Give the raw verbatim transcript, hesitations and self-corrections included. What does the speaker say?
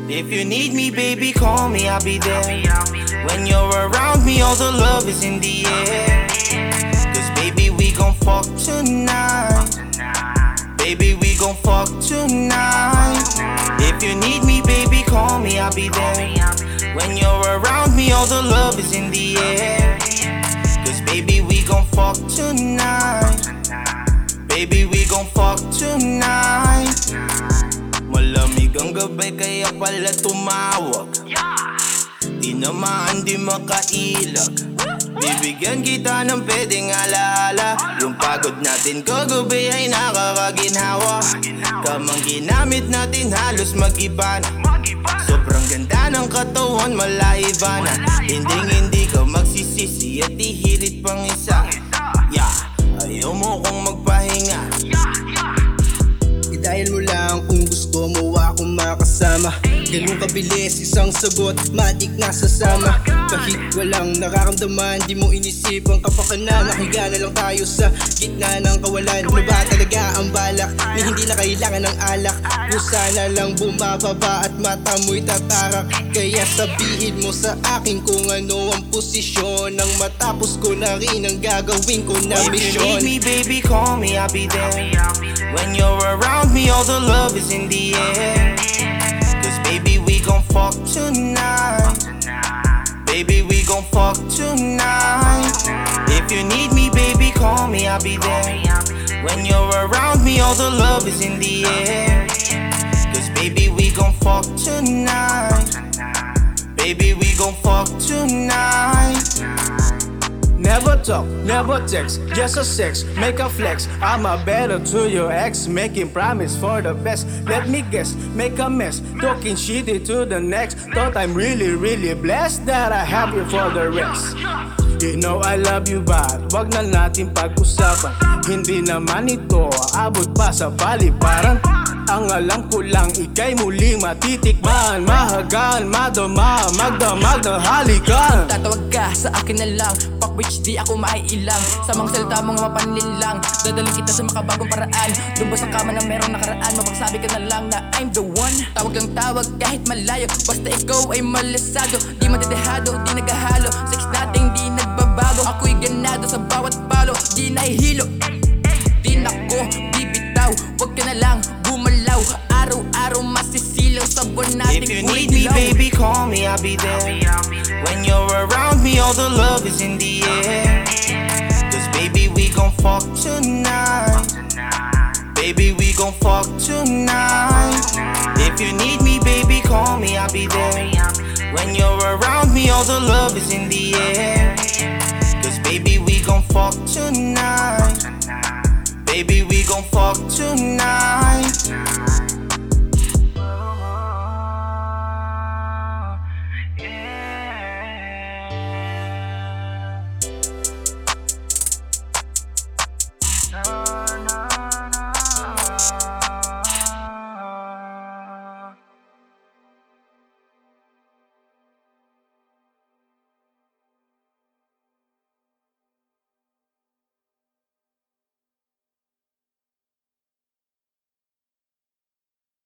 If you need me, baby, call me, I'll be there. When you're around me, all the love is in the air. Cause baby, we gon' fuck tonight. Baby, we gon' fuck tonight. If you need me, baby, call me, I'll be there. When you're around me, all the love is in the air. Cause baby, we gon' fuck tonight. Baby, we gon' fuck tonight. Malamig ang gabi kaya pala tumawag. Di naman di makailag. Bibigyan kita ng pwedeng alaala. Yung pagod natin kagabi ay nakakaginhawa. Kamang ginamit natin halos mag-iba na. Sobrang ganda ng katawan, malaiba na. Hindi hindi ka magsisisi at ihirit pang isa. Yeah, ayaw mo kong magpahinga. Dahil mo lang kung gusto mo akong makasama. Ganun kabilis, isang sagot, matik na sasama. Kahit walang nararamdaman, di mo inisip ang kapakanan. Nakiga na lang tayo sa gitna ng kawalan. Ano ba talaga ang balak? Ni hindi na kailangan ng alak. Pusa na lang bumababa at mata mo'y tatarak. Kaya sabihin mo sa akin kung ano ang posisyon. Nang matapos ko na rin ang gagawin ko na If you misyon. need me, baby, call me, I'll be there. When you're around me, all the love is in the air. Cause baby, we gon' fuck tonight. Baby, we gon' fuck tonight. If you need me, baby, call me, I'll be there. When you're around me, all the love is in the air. Cause baby, we gon' fuck tonight. Baby, we gon' fuck tonight. Never talk, never text, just a sex, make a flex. I'm a better to your ex, making promise for the best. Let me guess, make a mess, talking shitty to the next. Thought I'm really, really blessed that I have you for the rest. You know I love you but wag na natin pag-usapan. Hindi naman ito aabot pa sa paliparan. Ang alam ko lang ika'y muling matitikman. Mahagan, madama, magdamag na halikan. Tatawag ka sa akin na lang, fuck bitch di ako maiilang. Sa mga salita mong mapanlin lang, dadalhin kita sa makabagong paraan. Lumbos ang kama na merong nakaraan, mapagsabi ka na lang na I'm the one. Tawag lang tawag kahit malayo, basta ikaw ay malasado. Di matitihado, di nagahalo, sex nating di nagbabago. Ako'y ganado sa bawat palo, di nahihilo. Di nako, bibitaw, wag ka na lang gumalaw. Araw-araw masisilaw sa buwan nating If you need me, baby, call me, I'll be there. When you're around me, all the love is in the air. Cause baby, we gon' fuck tonight. Baby, we gon' fuck tonight. If you need me, baby, call me, I'll be there. When you're around me, all the love is in the air. Cause baby, we gon' fuck tonight. Baby, we gon' fuck tonight.